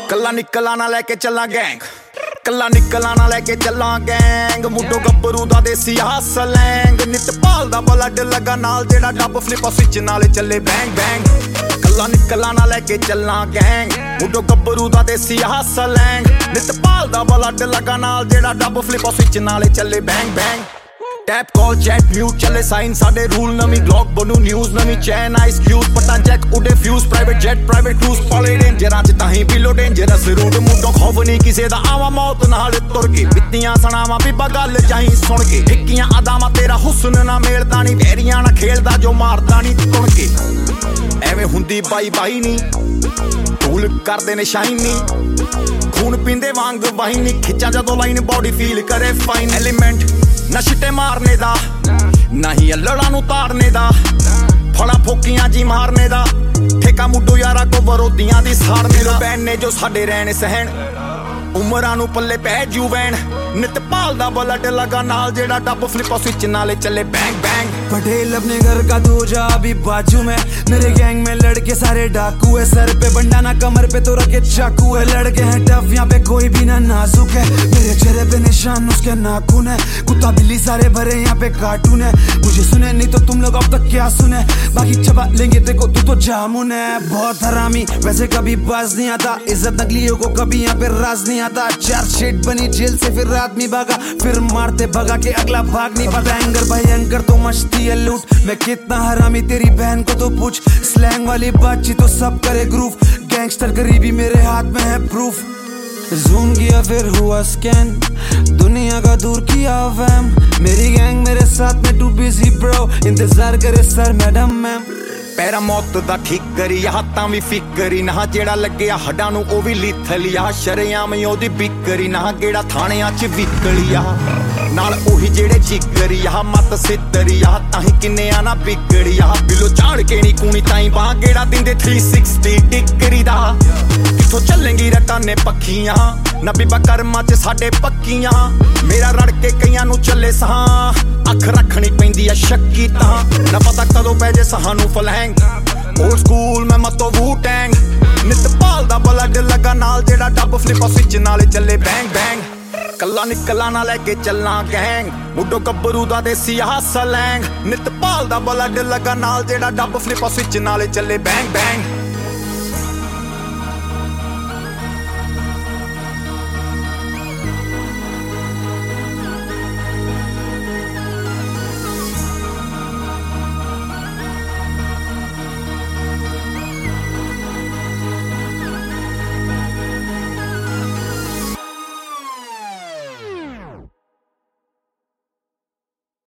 ਕੱਲਾ ਨਿਕਲਾਂ ਨਾ ਲੈ ਕੇ ਚੱਲਾਂ ਗੈਂਗ, ਕੱਲਾ ਨਿਕਲਾਂ ਨਾ ਲੈ ਕੇ ਚੱਲਾਂ ਗੈਂਗ। ਮੁੱਢੋਂ ਗੱਭਰੂ ਦਾ ਦੇਸੀ ਆ ਸਲੈਂਗ, ਨਿਤ ਭਾਲਦਾ ਬਲੱਡ ਲੱਗਾ ਨਾਲ ਜਿਹੜਾ ਡੱਬ ਫਲਿਪ ਸਵਿਚ ਨਾਲੇ ਚੱਲੇ ਬੈਂਗ ਬੈਂਗ। ਕੱਲਾ ਨਿਕਲਾਂ ਨਾ ਲੈ ਕੇ ਚੱਲਾਂ ਗੈਂਗ, ਮੁੱਢੋਂ ਗੱਭਰੂ ਦਾ ਦੇਸੀ ਆ ਸਲੈਂਗ, ਨਿਤ ਭਾਲਦਾ ਬਲੱਡ ਲੱਗਾ ਨਾਲ ਜਿਹੜਾ ਡੱਬ ਫਲਿਪ ਸਵਿਚ ਨਾਲੇ ਚੱਲੇ bang bang. Tap call chat mute चले साइन साडे रूल, नवी ग्लॉक बनू न्यूज़, नवी चैन आइस क्यूज, पटा जैक उडे fuse, private jet private cruise, पाले डेंजरां च ताहीं बिलो डेंजरस रूट। मुंडों खौफ नहीं किसे दा आवा मौत नाल तुर के, बित्तियां सणावां बीबा गल चाहीं सुन के। हिक्कियां अदावां तेरा हुस्न ना मेलदा नी, वैरियां ना खेलदा जो मारदा नी तुण के। एवें हुंदी बाई बाई नी, टूल करदे ने शाइन नी, खून पींदे वांग वाहिनी, खिच्चां जदों लाइन बॉडी फील करे फाइन। एलिमेंट ना छिट्टे मारने दा, ना ही अल्लड़ां नूं तारने दा, फड़ा फोकियां जी मारने दा, ठेका मुड्डो यारा को वरोधियां दी साड़ने दा। बैने जो साडे रहन सहन, उमरां नूं पल्ले पै जू वैन, नित भालदा बलट लगा नाल जेड़ा डब फ्लिप स्विच नाले चले बैंग बैंग। पटेल अपने घर का दूजा अभी बाजू में, मेरे गैंग में लड़के सारे डाकू है, सर पे बंडाना कमर पे तो रखे चाकू है। लड़के हैं टफ यहाँ पे कोई भी ना नाजुक है, मेरे चेहरे पे निशान उसके नाखून है, कुत्ता बिल्ली सारे भरे यहाँ पे कार्टून है। मुझे सुने नहीं तो तुम लोग अब तक क्या सुने, बाकी चबा लेंगे देखो तू तो जामुन है। बहुत हरामी वैसे कभी बाज नहीं आता, इज्जत नकलियों को कभी यहाँ पे राज नहीं आता। चार्जशीट बनी जेल से फिर आदमी भागा, फिर मारते भगा के अगला भाग नहीं पाता। एंगर भयंकर तो मस्ती है लूट, मैं कितना हरामी तेरी बहन को तो पूछ। स्लैंग वाली बातचीत तो सब करे ग्रूव, गैंगस्टर गरीबी मेरे हाथ में है प्रूफ। जूम किया फिर हुआ स्कैन, दुनिया का दूर किया वैम, मेरी गैंग मेरे साथ में टू बिजी ब्रो, इंतजार करे सर मैडम मैम। पैरा मौत दा ठीक करी हाथां भी फिकरी ना, जेड़ा लग्गिया हड्डां नूं ओ भी लीथली आ, शरेआम ओदी बिकरी ना, गेड़ा थाणियां च विकली आ, नाल ओही जेड़े जिगरी आ, मत सिद्धरी आ, ताहीं किन्ने आ ना बिगड़ी आ। बिलो झाड़ के नी कूनी ताईं बाह, गेड़ा दिंदे 360 डिग्री दा। किथों चलेंगी रटाने पक्खियां, ना बीबा कर्मां च साडे पक्कियां, मेरा रड़ के कईयां नूं चले सां, अख रखनी पैंदी आ शक्की तां, ना पता कदों पै जे सानू फलैंग। ओल्ड स्कूल मैं मतो वू टैंग, नित भालदा बलड लगा नाल जेड़ा डब फ्लिप स्विच नाले चले बैंग बैंग। ਕੱਲਾ ਨਿਕਲਾਂ ਨਾ ਲੈ ਕੇ ਚੱਲਾਂ ਗੈਂਗ, ਮੁੱਢੋਂ ਗੱਭਰੂ ਦਾ ਦੇਸੀ ਆ ਸਲੈਂਗ, ਨਿਤ ਭਾਲਦਾ ਬਲੱਡ ਲੱਗਾ ਨਾਲ ਜਿਹੜਾ ਡੱਬ ਫਲਿਪ ਸਵਿਚ ਨਾਲੇ ਚੱਲੇ ਬੈਂਗ ਬੈਂਗ।